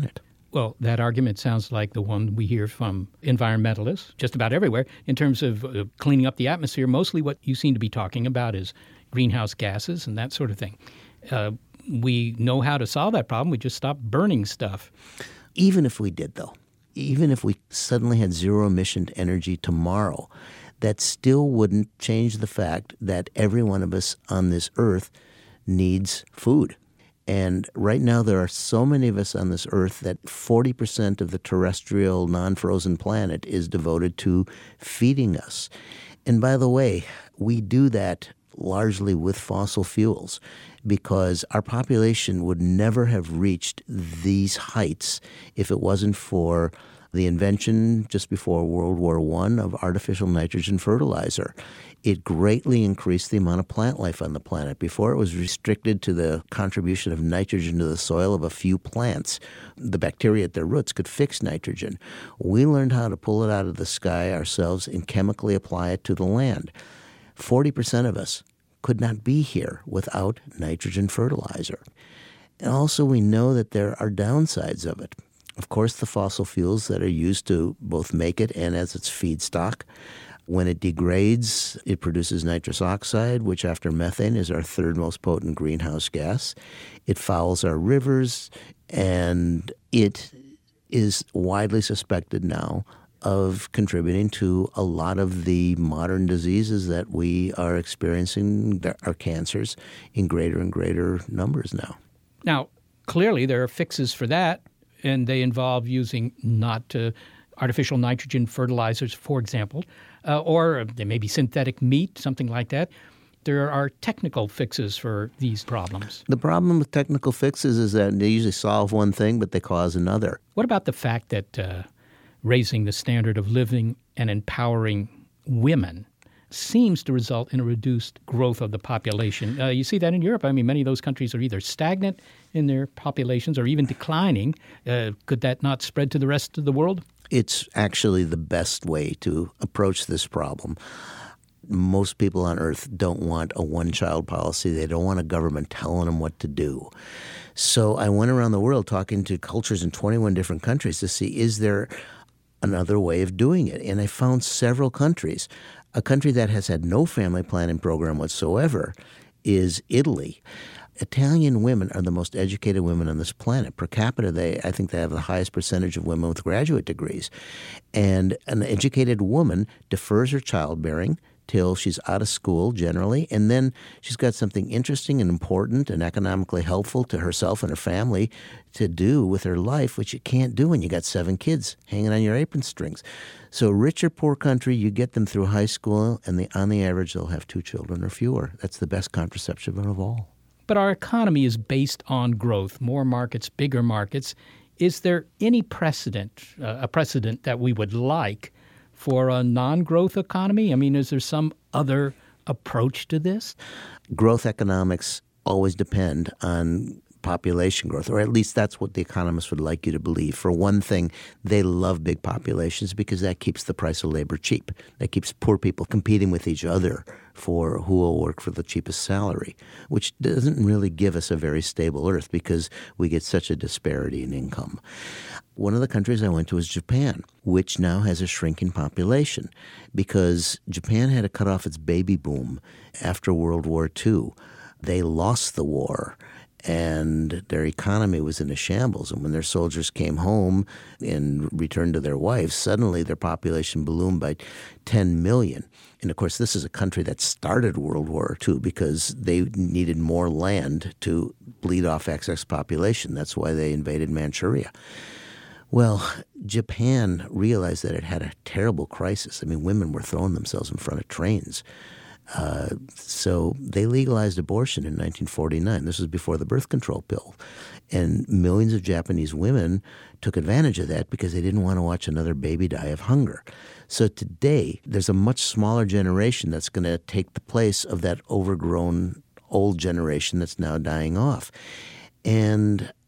Well, that argument sounds like the one we hear from environmentalists just about everywhere in terms of uh, cleaning up the atmosphere. Mostly what you seem to be talking about is greenhouse gases and that sort of thing. Uh, we know how to solve that problem. We just stop burning stuff. Even if we did, though, even if we suddenly had zero-emission energy tomorrow, that still wouldn't change the fact that every one of us on this earth needs food. And right now there are so many of us on this earth that forty percent of the terrestrial non-frozen planet is devoted to feeding us. And by the way, we do that largely with fossil fuels because our population would never have reached these heights if it wasn't for the invention just before World War One of artificial nitrogen fertilizer. It greatly increased the amount of plant life on the planet. Before, it was restricted to the contribution of nitrogen to the soil of a few plants. The bacteria at their roots could fix nitrogen. We learned how to pull it out of the sky ourselves and chemically apply it to the land. forty percent of us could not be here without nitrogen fertilizer. And also, we know that there are downsides of it. Of course, the fossil fuels that are used to both make it and as its feedstock. When it degrades, it produces nitrous oxide, which after methane is our third most potent greenhouse gas. It fouls our rivers, and it is widely suspected now of contributing to a lot of the modern diseases that we are experiencing, our cancers, in greater and greater numbers now. Now, clearly there are fixes for that, and they involve using not uh, artificial nitrogen fertilizers, for example, uh, or they may be synthetic meat, something like that. There are technical fixes for these problems. The problem with technical fixes is that they usually solve one thing, but they cause another. What about the fact that uh, raising the standard of living and empowering women seems to result in a reduced growth of the population? Uh, you see that in Europe. I mean, many of those countries are either stagnant in their populations or even declining. Uh, could that not spread to the rest of the world? It's actually the best way to approach this problem. Most people on Earth don't want a one-child policy. They don't want a government telling them what to do. So I went around the world talking to cultures in twenty-one different countries to see, is there another way of doing it? And I found several countries. A country that has had no family planning program whatsoever is Italy. Italian women are the most educated women on this planet. Per capita, they I think they have the highest percentage of women with graduate degrees. And an educated woman defers her childbearing till she's out of school generally, and then she's got something interesting and important and economically helpful to herself and her family to do with her life, which you can't do when you got seven kids hanging on your apron strings. So rich or poor country, you get them through high school, and they, on the average, they'll have two children or fewer. That's the best contraception of all. But our economy is based on growth, more markets, bigger markets. Is there any precedent, uh, a precedent that we would like for a non-growth economy? I mean, is there some other approach to this? Growth economics always depend on population growth, or at least that's what the economists would like you to believe. For one thing, they love big populations because that keeps the price of labor cheap. That keeps poor people competing with each other for who will work for the cheapest salary, which doesn't really give us a very stable earth because we get such a disparity in income. One of the countries I went to was Japan, which now has a shrinking population because Japan had to cut off its baby boom after World War Two. They lost the war, and their economy was in a shambles. And when their soldiers came home and returned to their wives, suddenly their population ballooned by ten million. And, of course, this is a country that started World War Two because they needed more land to bleed off excess population. That's why they invaded Manchuria. Well, Japan realized that it had a terrible crisis. I mean, women were throwing themselves in front of trains. Uh, so they legalized abortion in nineteen forty-nine. This was before the birth control pill. And millions of Japanese women took advantage of that because they didn't want to watch another baby die of hunger. So today, there's a much smaller generation that's going to take the place of that overgrown old generation that's now dying off. And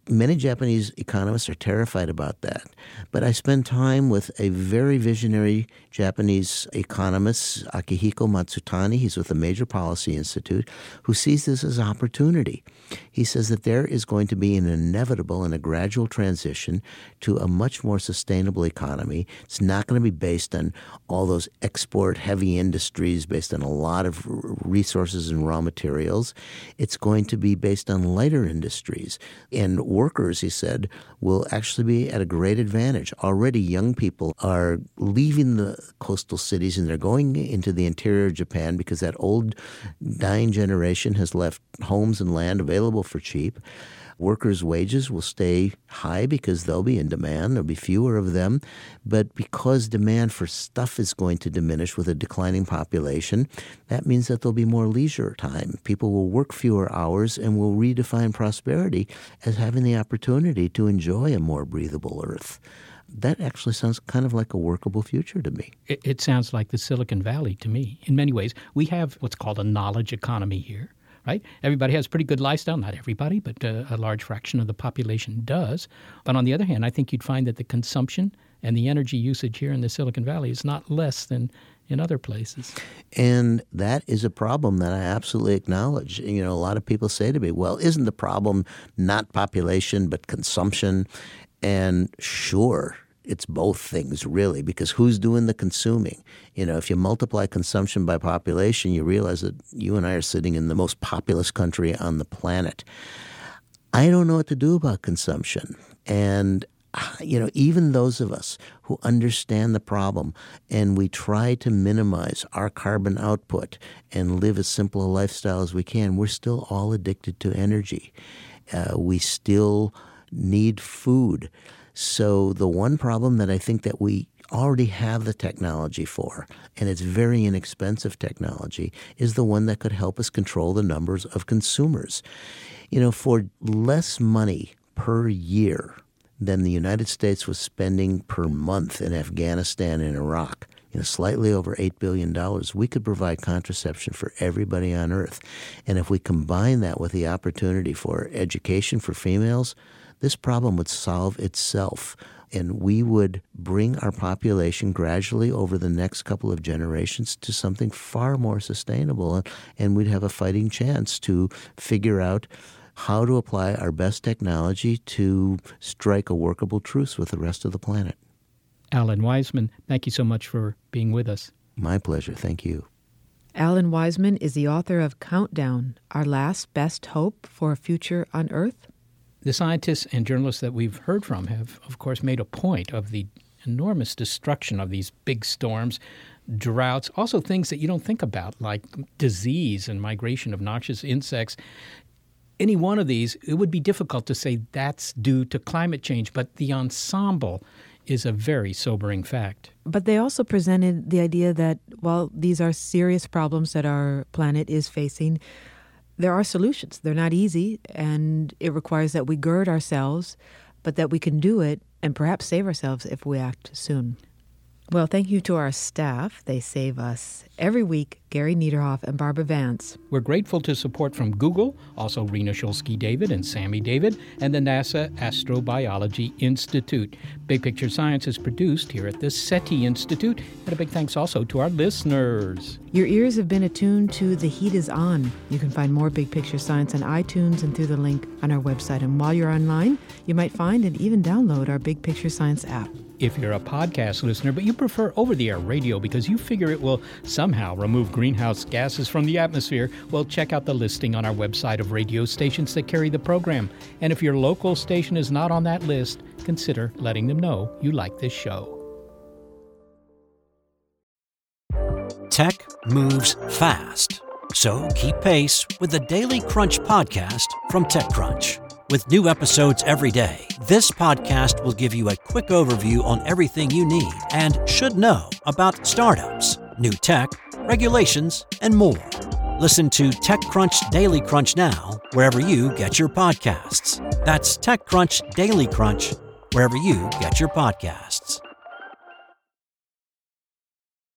Many Japanese economists are terrified about that. But I spend time with a very visionary Japanese economist, Akihiko Matsutani. He's with the Major Policy Institute, who sees this as opportunity. He says that there is going to be an inevitable and a gradual transition to a much more sustainable economy. It's not going to be based on all those export-heavy industries, based on a lot of resources and raw materials. It's going to be based on lighter industries. And workers, he said, will actually be at a great advantage. Already young people are leaving the coastal cities and they're going into the interior of Japan because that old dying generation has left homes and land available for cheap. Workers' wages will stay high because they'll be in demand. There'll be fewer of them. But because demand for stuff is going to diminish with a declining population, that means that there'll be more leisure time. People will work fewer hours and will redefine prosperity as having the opportunity to enjoy a more breathable earth. That actually sounds kind of like a workable future to me. It, it sounds like the Silicon Valley to me in many ways. We have what's called a knowledge economy here. Right? Everybody has a pretty good lifestyle. Not everybody, but uh, a large fraction of the population does. But on the other hand, I think you'd find that the consumption and the energy usage here in the Silicon Valley is not less than in other places. And that is a problem that I absolutely acknowledge. You know, a lot of people say to me, well, isn't the problem not population but consumption? And sure, it's both things, really, because who's doing the consuming? You know, if you multiply consumption by population, you realize that you and I are sitting in the most populous country on the planet. I don't know what to do about consumption. And, you know, even those of us who understand the problem and we try to minimize our carbon output and live as simple a lifestyle as we can, we're still all addicted to energy. Uh, we still need food. So the one problem that I think that we already have the technology for, and it's very inexpensive technology, is the one that could help us control the numbers of consumers. You know, for less money per year than the United States was spending per month in Afghanistan and Iraq, you know, slightly over eight billion dollars, we could provide contraception for everybody on Earth. And if we combine that with the opportunity for education for females, this problem would solve itself, and we would bring our population gradually over the next couple of generations to something far more sustainable, and we'd have a fighting chance to figure out how to apply our best technology to strike a workable truce with the rest of the planet. Alan Weisman, thank you so much for being with us. My pleasure. Thank you. Alan Weisman is the author of Countdown, Our Last Best Hope for a Future on Earth. The scientists and journalists that we've heard from have, of course, made a point of the enormous destruction of these big storms, droughts, also things that you don't think about, like disease and migration of noxious insects. Any one of these, it would be difficult to say that's due to climate change, but the ensemble is a very sobering fact. But they also presented the idea that while these are serious problems that our planet is facing, there are solutions. They're not easy, and it requires that we gird ourselves, but that we can do it and perhaps save ourselves if we act soon. Well, thank you to our staff. They save us every week, Gary Niederhoff and Barbara Vance. We're grateful to support from Google, also Rena Shulsky-David and Sammy David, and the NASA Astrobiology Institute. Big Picture Science is produced here at the SETI Institute, and a big thanks also to our listeners. Your ears have been attuned to The Heat is On. You can find more Big Picture Science on iTunes and through the link on our website. And while you're online, you might find and even download our Big Picture Science app. If you're a podcast listener, but you prefer over-the-air radio because you figure it will somehow remove greenhouse gases from the atmosphere, well, check out the listing on our website of radio stations that carry the program. And if your local station is not on that list, consider letting them know you like this show. Tech moves fast, so keep pace with the Daily Crunch podcast from TechCrunch. With new episodes every day, this podcast will give you a quick overview on everything you need and should know about startups, new tech, regulations, and more. Listen to TechCrunch Daily Crunch now, wherever you get your podcasts. That's TechCrunch Daily Crunch, wherever you get your podcasts.